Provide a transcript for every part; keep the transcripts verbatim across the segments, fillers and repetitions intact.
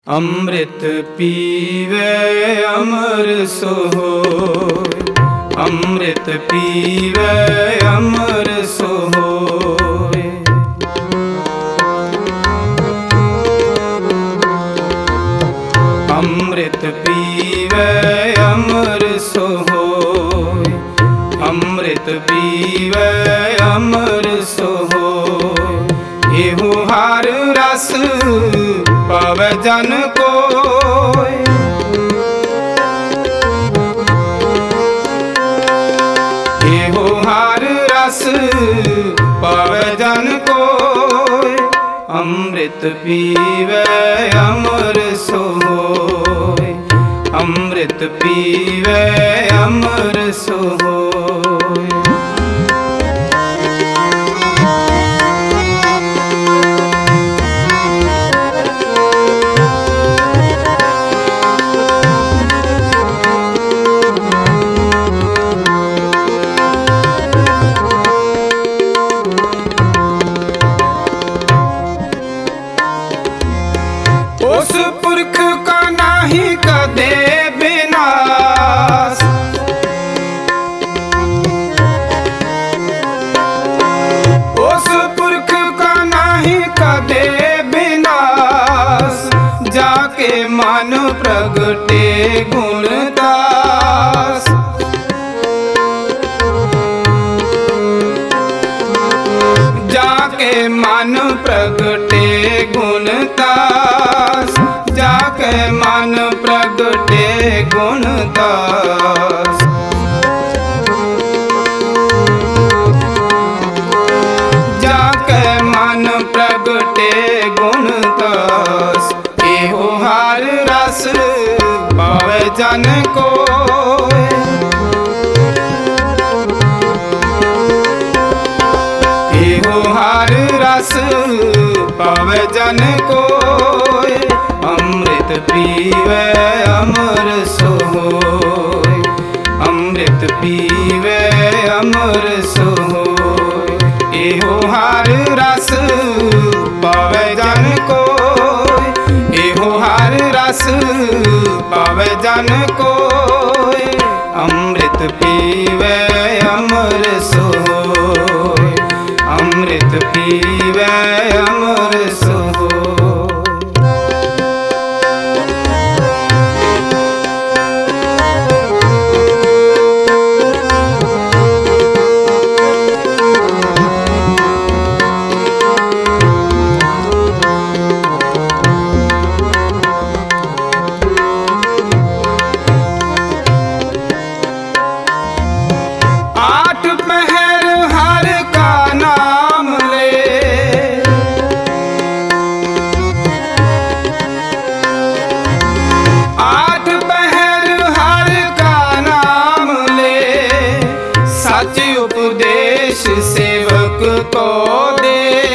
अमृत पीवे अमर सोहोय, अमृत पीवे अमर सोहोय। अमृत पीवे अमर सोहोय, अमृत पीवे अमर सोहोय। एहु हार रस पावे जन कोय, एहु हार रस पावे जन कोय। अमृत पीवे अमर सोहोय, अमृत पीवे अमर सोहोय। उस पुरख का नाही कदे विनाश, उस पुरख का नाही कदे विनाश। जाके मन प्रगटे गुणदास, जाके मन प्रगटे गुणदास, जाके मन प्रगटे गुणदास। जाके मन प्रगटे गुणदास। एहो हार रस पावे जन कोय, एहो हार रस पावे जन कोय। अमृत पीवे अमर सोहोय, अमृत पीवे अमर सोहोय। एहो हार रस पावे जन कोय, एहो हार रस पावे जन कोय। अमृत पीवे अमर सोहोय, अमृत पीवे अमर सोहोय। आठ पहर हर का नाम ले, आठ पहर हर का नाम ले। सच उपदेश सेवक को दे,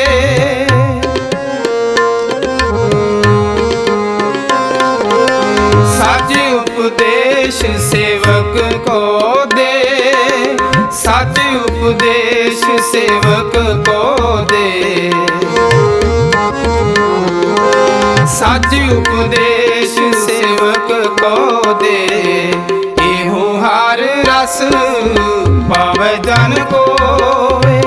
सच उपदेश सेवक को दे, सच उपदेश सेवक को दे, सच उपदेश सेवक को दे। एहो हार रस पावे जन कोय,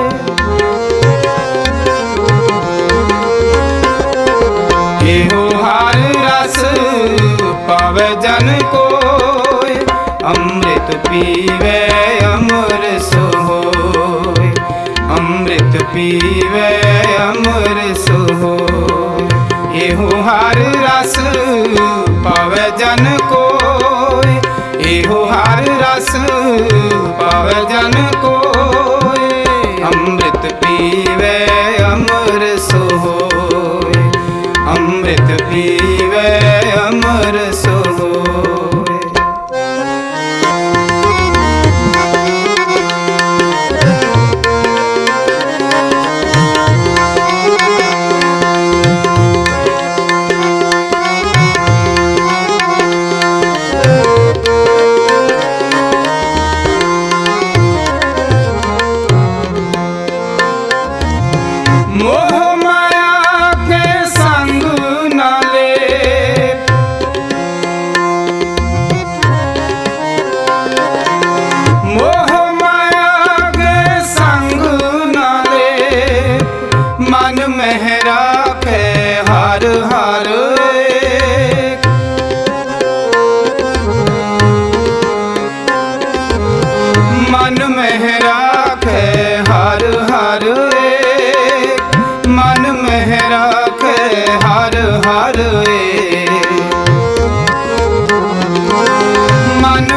एहो हार रस पावे जन कोय। अमृत पीवे अमर सोहोय, अमृत पीवे अमर सोहोय। एहो हार रस पावे जन कोय, एहो हार रस पावे जन कोय। अमृत पीवे अमर सोहोय, अमृत पीवे अमर सोहोय।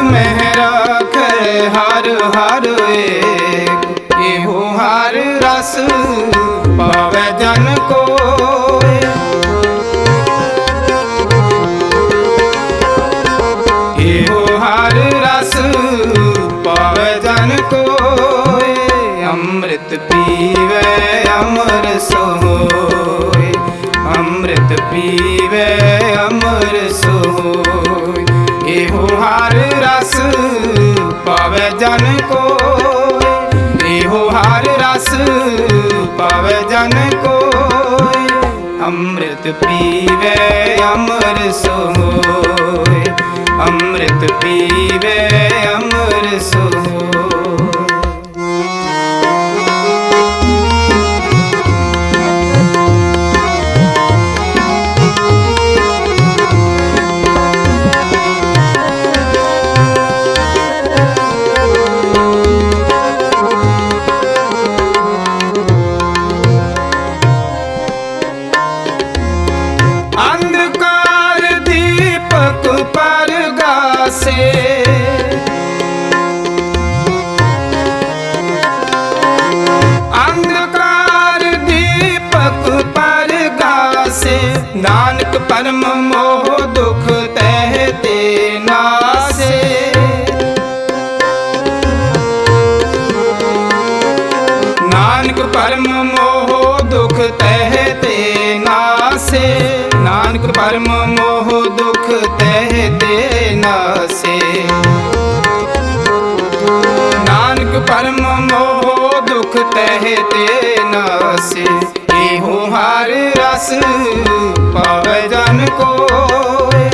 में राखे हर हर एक। एहो हर रस पावे जन कोय। एहो हर रस पावे जन कोय। अमृत पीवे अमर सोय। अमृत पीवे अमर सोय। एहो हर रस पावे जन कोय। एहो हर रस पावे जन कोय। अमृत पीवे अमर सोय। अमृत पीवे अमर सोय। अंधकार दीपक परगासे। अंधकार दीपक परगासे। नानक परम मोह दुख तहते नासे। नानक परम मोह दुख तहते नासे। नानक परम मोह दुख तहते नासे। नानक परम मोह दुख तहते नासे। एहो हर रस पावे जन कोय।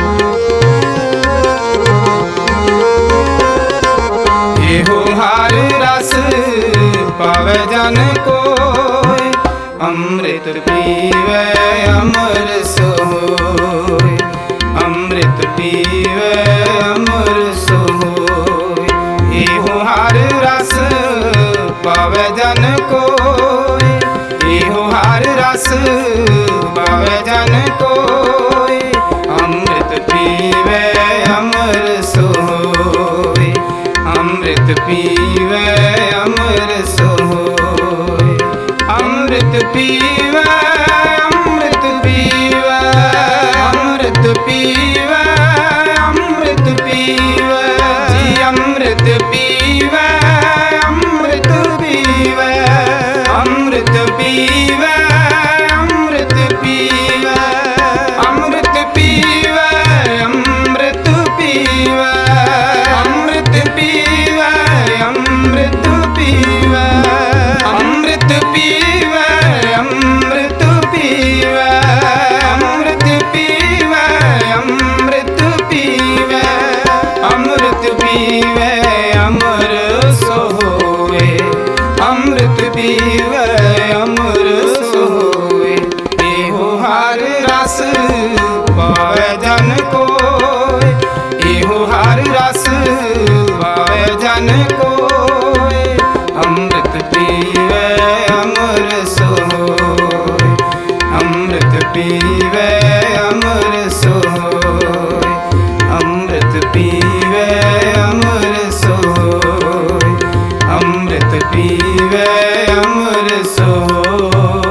एहो हर रस पावे जन कोय। अमृत पीवे अमर सोय। अमृत पीवे अमर सोय। एहो हर रस पावे जन कोय। एहो हर रस पावे जन कोय। अमृत पीवे अमर सोय। अमृत पीवे अमर सोय। अमृत पीवे अमृत पीवे अमृत पीवे अमृत पीवे जी। अमृत पीवे अमृत पीवे अमृत पीवे अमृत पीवे अमृत पीवे अमृत पीवे अमृत पीवे अमृत पीवे अमृत पीवे अमृत पीवे अमृत पीवे अमृत पीवे अमृत पीवे अमर सोए। अमृत पीवे अमर सोए। एहो हर रस पावे जन कोय। एहो हर रस पावे जन कोय। अमृत पीवे अमर सोय। अमृत पीवे अमर सोय। अमृत पीवे अमर सोय। अमृत पीवे अमर सोय।